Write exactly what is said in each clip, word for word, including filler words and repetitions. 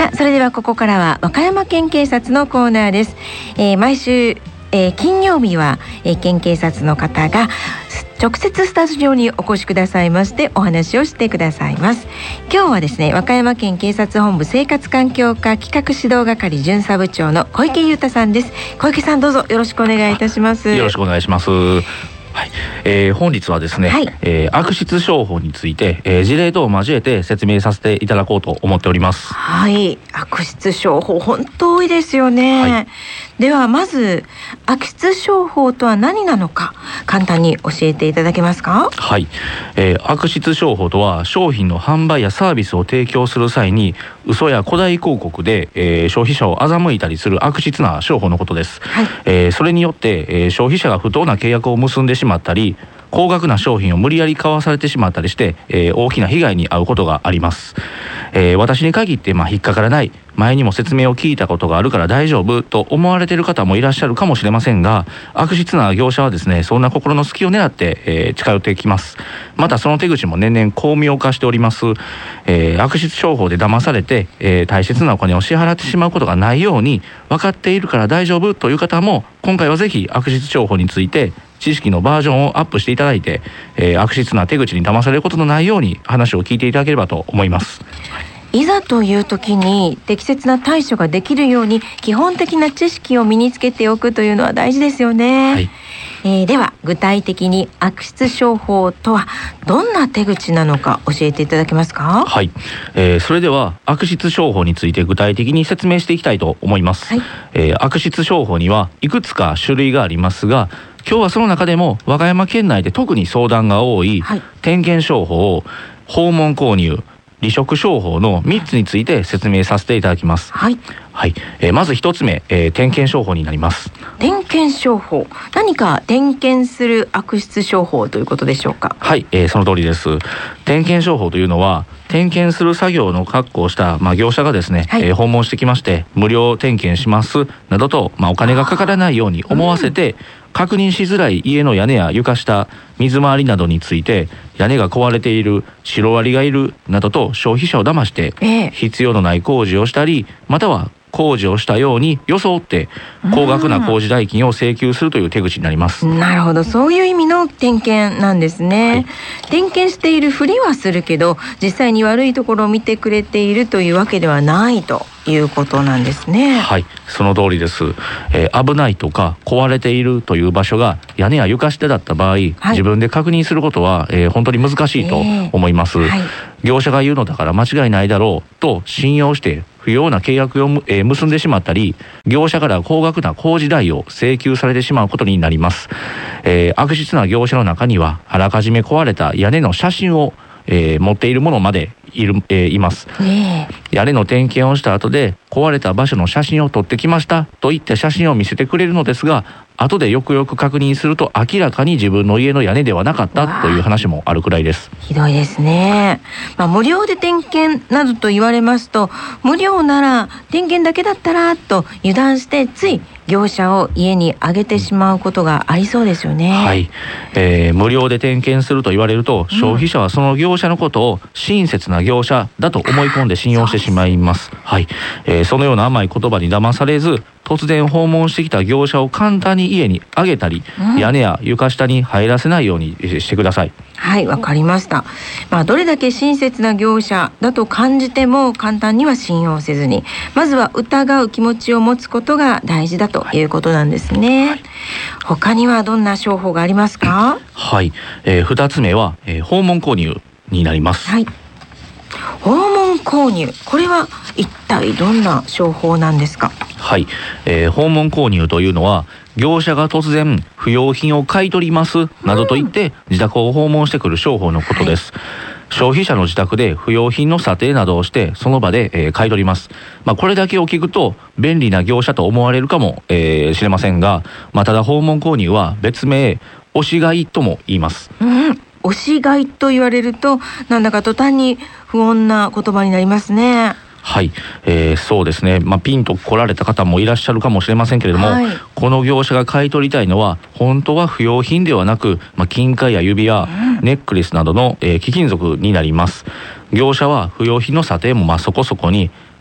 さあ、それではここからは和歌山県警察のコーナーです。えー、毎週、えー、金曜日は、えー、県警察の方が直接スタジオにお越しくださいましてお話をしてくださいます。今日はですね、和歌山県警察本部生活環境課企画指導係巡査部長の小池裕太さんです。小池さん、どうぞよろしくお願いいたします。 よろしくお願いします。はい、えー、本日はですね、はい、えー、悪質商法について、えー、事例等を交えて説明させていただこうと思っております。 はい、悪質商法本当多いですよね。はい、ではまず悪質商法とは何なのか簡単に教えていただけますか。 はい、えー、悪質商法とは商品の販売やサービスを提供する際に嘘や誇大広告で、えー、消費者を欺いたりする悪質な商法のことです。はい、えー、それによって、えー、消費者が不当な契約を結んでしまったり高額な商品を無理やり買わされてしまったりして、えー、大きな被害に遭うことがあります。えー、私に限って、まあ、引っかからない、前にも説明を聞いたことがあるから大丈夫と思われている方もいらっしゃるかもしれませんが、悪質な業者はですね、そんな心の隙を狙って、えー、近寄ってきます。またその手口も年々巧妙化しております。えー、悪質商法で騙されて、えー、大切なお金を支払ってしまうことがないように分かっているから大丈夫という方も、今回はぜひ悪質商法について知識のバージョンをアップしていただいて、えー、悪質な手口に騙されることのないように話を聞いていただければと思います。 いざという時に適切な対処ができるように基本的な知識を身につけておくというのは大事ですよね。はい、えー、では具体的に悪質商法とはどんな手口なのか教えていただけますか。 はい、えー、それでは悪質商法について具体的に説明していきたいと思います。はい、えー、悪質商法にはいくつか種類がありますが、今日はその中でも和歌山県内で特に相談が多い、はい、点検商法、訪問購入、離職商法のみっつについて説明させていただきます。はい、はい、えー、まずひとつめ、えー、点検商法になります。 点検商法、何か点検する悪質商法ということでしょうか。 はい、えー、その通りです。点検商法というのは点検する作業の確保をした、まあ、業者がですね、はい、えー、訪問してきまして無料点検しますなどと、まあ、お金がかからないように思わせて、うん、確認しづらい家の屋根や床下、水回りなどについて屋根が壊れている、シロアリがいるなどと消費者を騙して必要のない工事をしたり、または工事をしたように装って高額な工事代金を請求するという手口になります。 なるほど、そういう意味の点検なんですね。はい、点検しているふりはするけど実際に悪いところを見てくれているというわけではないということなんですね。 はい、その通りです。えー、危ないとか壊れているという場所が屋根や床下だった場合、はい、自分で確認することは、えー、本当に難しいと思います。えーはい、業者が言うのだから間違いないだろうと信用して不要な契約を、えー、結んでしまったり、業者から高額な工事代を請求されてしまうことになります。えー、悪質な業者の中にはあらかじめ壊れた屋根の写真を、えー、持っているものまでいる、えー、います。ね、屋根の点検をした後で壊れた場所の写真を撮ってきましたと言って写真を見せてくれるのですが、後でよくよく確認すると明らかに自分の家の屋根ではなかったという話もあるくらいです。 ひどいですね。まあ、無料で点検などと言われますと、無料なら点検だけだったらと油断してつい業者を家に上げてしまうことがありそうですよね。 はい、えー、無料で点検すると言われると、消費者はその業者のことを親切な業者だと思い込んで信用してしまいます。はい、えー、そのような甘い言葉に騙されず、突然訪問してきた業者を簡単に家に上げたり、うん、屋根や床下に入らせないようにしてください。 はい、わかりました。まあ、どれだけ親切な業者だと感じても簡単には信用せずに、まずは疑う気持ちを持つことが大事だということなんですね。はい、他にはどんな商法がありますか。 はい、えー、ふたつめは、えー、訪問購入になります。 はい、訪問購入、これは一体どんな商法なんですか。 はい、えー、訪問購入というのは業者が突然不要品を買い取りますなどと言って自宅を訪問してくる商法のことです。はい、消費者の自宅で不要品の査定などをしてその場で、えー、買い取ります。まあ、これだけを聞くと便利な業者と思われるかも、えー、しれませんが、まあ、ただ訪問購入は別名押し買いとも言います。 うん、押し買いと言われるとなんだか途端に不穏な言葉になりますね。 はい、えー、そうですね、まあ、ピンと来られた方もいらっしゃるかもしれませんけれども、はい、この業者が買い取りたいのは本当は不要品ではなく、まあ、金塊や指輪、うん、ネックレスなどの、えー、貴金属になります。業者は不要品の査定もまあそこそこに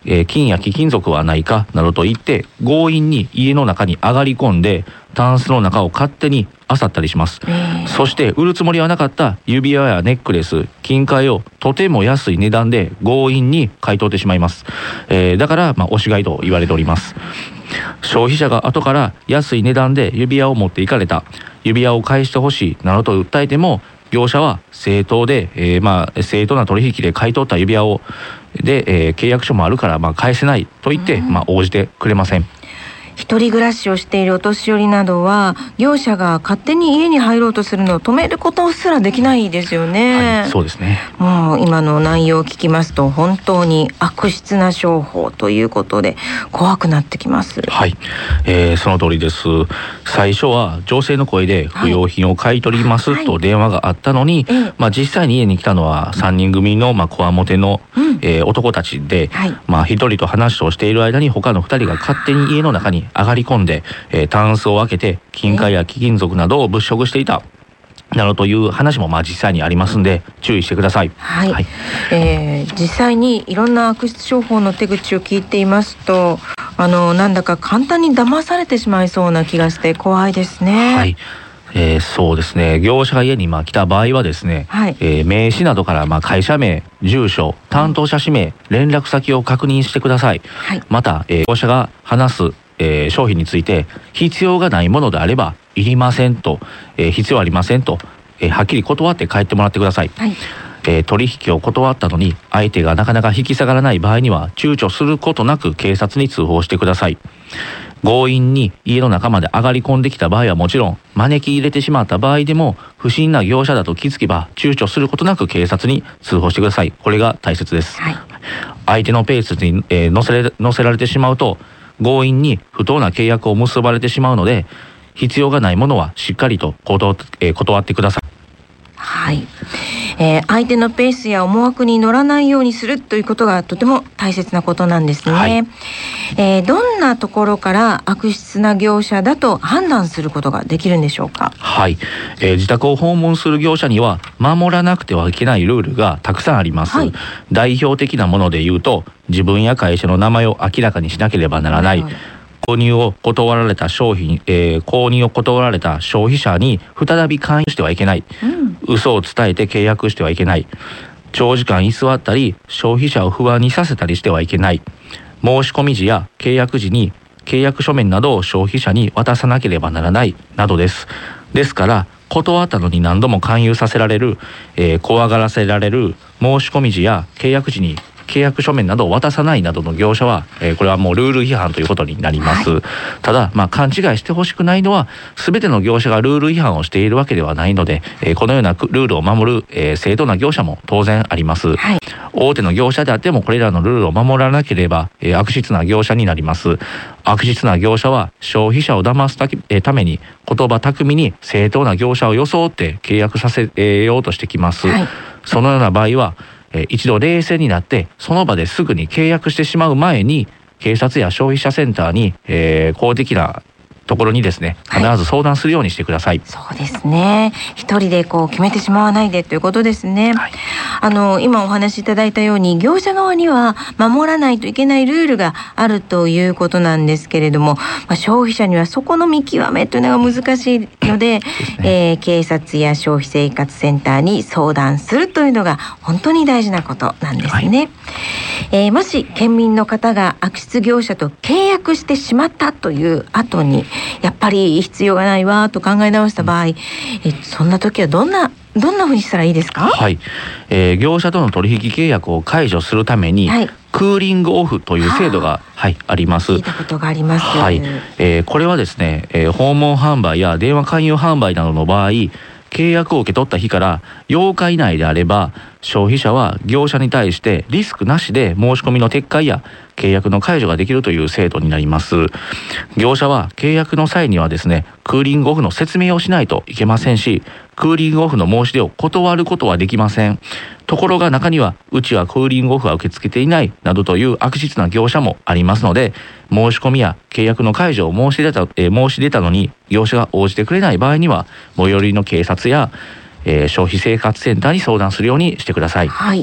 えー、金や貴金属はないかなどと言って強引に家の中に上がり込んでタンスの中を勝手に漁ったりします。そして売るつもりはなかった指輪やネックレス、金塊をとても安い値段で強引に買い取ってしまいます。えー、だからまあ押し買いと言われております。消費者が後から安い値段で指輪を持っていかれた、指輪を返してほしいなどと訴えても業者は正当で、えー、まあ正当な取引で買い取った指輪をで、えー、契約書もあるからまあ返せないと言って、まあ、応じてくれません。 一人暮らしをしているお年寄りなどは業者が勝手に家に入ろうとするのを止めることすらできないですよね。 はい、そうですね。 もう今の内容を聞きますと本当に悪質な商法ということで怖くなってきます。 はい、えー、その通りです。最初は女性の声で不要品を買い取りますと電話があったのに、はいはい、まあ、実際に家に来たのはさんにん組のまあこわもての、うんえー、男たちで、はい、まあ一人と話をしている間に他の二人が勝手に家の中に上がり込んで、えー、タンスを開けて金塊や貴金属などを物色していたなどという話もまあ実際にありますんで注意してください。 はい、はい、えー、実際にいろんな悪質商法の手口を聞いていますとあのなんだか簡単に騙されてしまいそうな気がして怖いですね。 はい、えー、そうですね。業者が家にまあ来た場合はですね、はい、えー、名刺などからまあ会社名、住所、担当者氏名、連絡先を確認してください。はい、また、えー、業者が話すえー、商品について必要がないものであればいりませんと、えー、必要ありませんと、えー、はっきり断って帰ってもらってください。はい、えー、取引を断ったのに相手がなかなか引き下がらない場合には躊躇することなく警察に通報してください。強引に家の中まで上がり込んできた場合はもちろん招き入れてしまった場合でも不審な業者だと気づけば躊躇することなく警察に通報してください。これが大切です。はい、相手のペースに、えー、乗せれ、乗せられてしまうと強引に不当な契約を結ばれてしまうので必要がないものはしっかりと断、えー、断ってください。 はい、えー、相手のペースや思惑に乗らないようにするということがとても大切なことなんですね。はい、えー、どんなところから悪質な業者だと判断することができるんでしょうか。 はい、えー、自宅を訪問する業者には守らなくてはいけないルールがたくさんあります。はい、代表的なもので言うと自分や会社の名前を明らかにしなければならない、購入を断られた商品、えー、購入を断られた消費者に再び勧誘してはいけない、うん、嘘を伝えて契約してはいけない、長時間居座ったり消費者を不安にさせたりしてはいけない、申し込み時や契約時に契約書面などを消費者に渡さなければならないなどです。ですから断ったのに何度も勧誘させられる、えー、怖がらせられる、申し込み時や契約時に契約書面などを渡さないなどの業者は、えー、これはもうルール違反ということになります。はい、ただ、まあ、勘違いしてほしくないのは全ての業者がルール違反をしているわけではないので、えー、このようなルールを守る、えー、正当な業者も当然あります。はい、大手の業者であってもこれらのルールを守らなければ、えー、悪質な業者になります。悪質な業者は消費者を騙すたき、えー、ために言葉巧みに正当な業者を装って契約させようとしてきます。はい、そのような場合はえー、一度冷静になってその場ですぐに契約してしまう前に警察や消費者センターに、えー、公的なところにですね必ず相談するようにしてください。はい、 そうですね。一人でこう決めてしまわないでということですね。はい、あの今お話しいただいたように業者側には守らないといけないルールがあるということなんですけれども、まあ、消費者にはそこの見極めというのが難しいので、ねえー、警察や消費生活センターに相談するというのが本当に大事なことなんですね。はい、えー、もし県民の方が悪質業者と契約してしまったという後にやっぱり必要がないわと考え直した場合、えそんな時はどんなどんなふうにしたらいいですか。 はい、えー、業者との取引契約を解除するために、はい、クーリングオフという制度が、はい、あります。 聞いたことがあります。 はい、えー、これはですね、えー、訪問販売や電話勧誘販売などの場合契約を受け取った日からようか以内であれば消費者は業者に対してリスクなしで申し込みの撤回や契約の解除ができるという制度になります。業者は契約の際にはですねクーリングオフの説明をしないといけませんしクーリングオフの申し出を断ることはできません。ところが中にはうちはクーリングオフは受け付けていないなどという悪質な業者もありますので申し込みや契約の解除を申し出た、えー、申し出たのに業者が応じてくれない場合には最寄りの警察や、えー、消費生活センターに相談するようにしてください。 はい、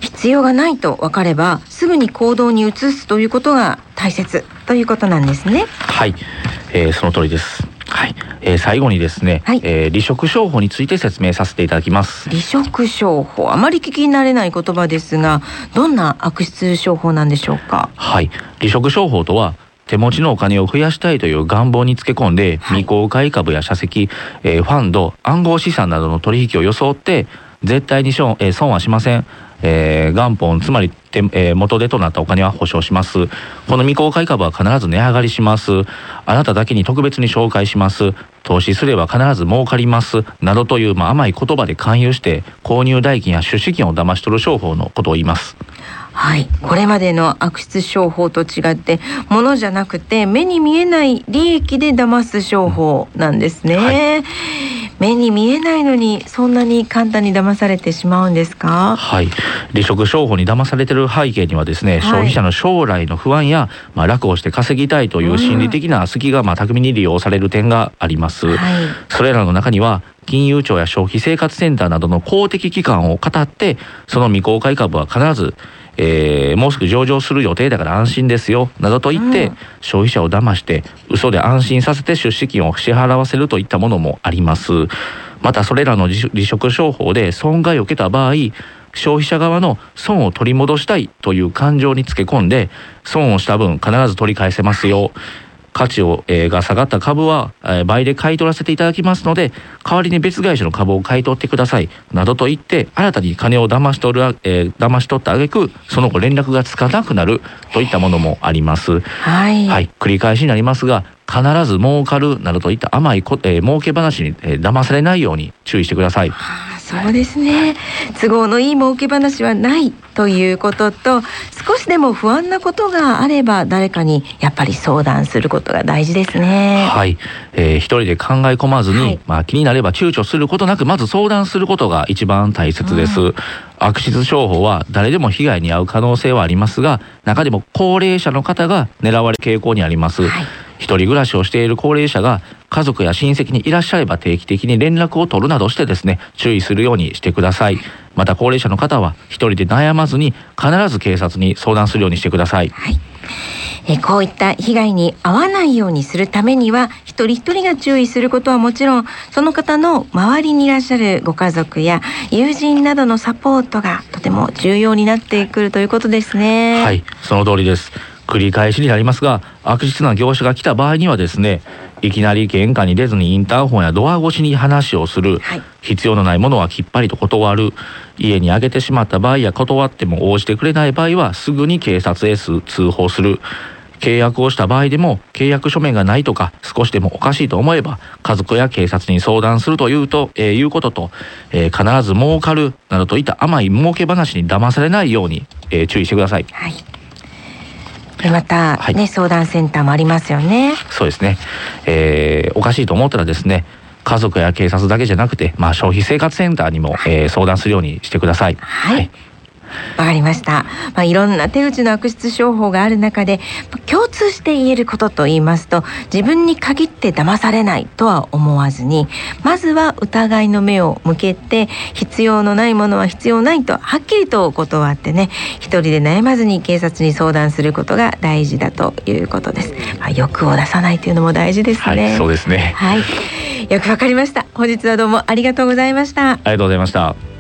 必要がないと分かればすぐに行動に移すということが大切ということなんですね。 はい、えー、その通りです。はい、えー、最後にですね、はい、えー、離職商法について説明させていただきます。 離職商法、あまり聞き慣れない言葉ですが、どんな悪質商法なんでしょうか。 はい、離職商法とは手持ちのお金を増やしたいという願望につけ込んで、はい、未公開株や社籍、えー、ファンド、暗号資産などの取引を装って絶対に損、えー、損はしません、えー、元本つまり、えー、元手となったお金は保証します。この未公開株は必ず値上がりします。あなただけに特別に紹介します。投資すれば必ず儲かりますなどという、まあ、甘い言葉で勧誘して購入代金や出資金を騙し取る商法のことを言います。 はい、これまでの悪質商法と違って物じゃなくて目に見えない利益で騙す商法なんですね、はい、目に見えないのにそんなに簡単に騙されてしまうんですか。 はい、離職商法に騙されている背景にはですね、はい、消費者の将来の不安や、まあ、楽をして稼ぎたいという心理的な隙が、まあ、巧みに利用される点があります、はい、それらの中には金融庁や消費生活センターなどの公的機関を語ってその未公開株は必ずえー、もうすぐ上場する予定だから安心ですよなどと言って、うん、消費者を騙して嘘で安心させて出資金を支払わせるといったものもあります。またそれらの離職商法で損害を受けた場合、消費者側の損を取り戻したいという感情につけ込んで損をした分必ず取り返せますよ、価値を、えー、が下がった株は、えー、倍で買い取らせていただきますので代わりに別会社の株を買い取ってくださいなどと言って新たに金を騙し取る、えー、騙し取った挙句その後連絡がつかなくなるといったものもあります、 はいはい、繰り返しになりますが必ず儲かるなどといった甘いこ、えー、儲け話に、えー、騙されないように注意してください。 はあ、そうですね。都合のいい儲け話はないということと少しでも不安なことがあれば誰かにやっぱり相談することが大事ですね。 はい、えー、一人で考え込まずに、はい、まあ、気になれば躊躇することなくまず相談することが一番大切です、うん、悪質商法は誰でも被害に遭う可能性はありますが中でも高齢者の方が狙われる傾向にあります、はい、一人暮らしをしている高齢者が家族や親戚にいらっしゃれば定期的に連絡を取るなどしてですね注意するようにしてください。また高齢者の方は一人で悩まずに必ず警察に相談するようにしてください。 はい、えこういった被害に遭わないようにするためには一人一人が注意することはもちろんその方の周りにいらっしゃるご家族や友人などのサポートがとても重要になってくるということですね。 はい、その通りです。繰り返しになりますが悪質な業者が来た場合にはですねいきなり玄関に出ずにインターホンやドア越しに話をする、はい、必要のないものはきっぱりと断る、家にあげてしまった場合や断っても応じてくれない場合はすぐに警察へ通報する、契約をした場合でも契約書面がないとか少しでもおかしいと思えば家族や警察に相談するというと、えー、いうことと、えー、必ず儲かるなどといった甘い儲け話に騙されないように、えー、注意してください。 はい、また、ね、はい、相談センターもありますよね。 そうですね、えー、おかしいと思ったらですね家族や警察だけじゃなくて、まあ、消費生活センターにも、はい、えー、相談するようにしてください。 はい、はい、わかりました。まあ、いろんな手口の悪質商法がある中で共通して言えることと言いますと自分に限って騙されないとは思わずにまずは疑いの目を向けて必要のないものは必要ないとはっきりと断ってね一人で悩まずに警察に相談することが大事だということです。まあ、欲を出さないというのも大事ですね。 はい、そうですね。 はい、よくわかりました。本日はどうもありがとうございました。 ありがとうございました。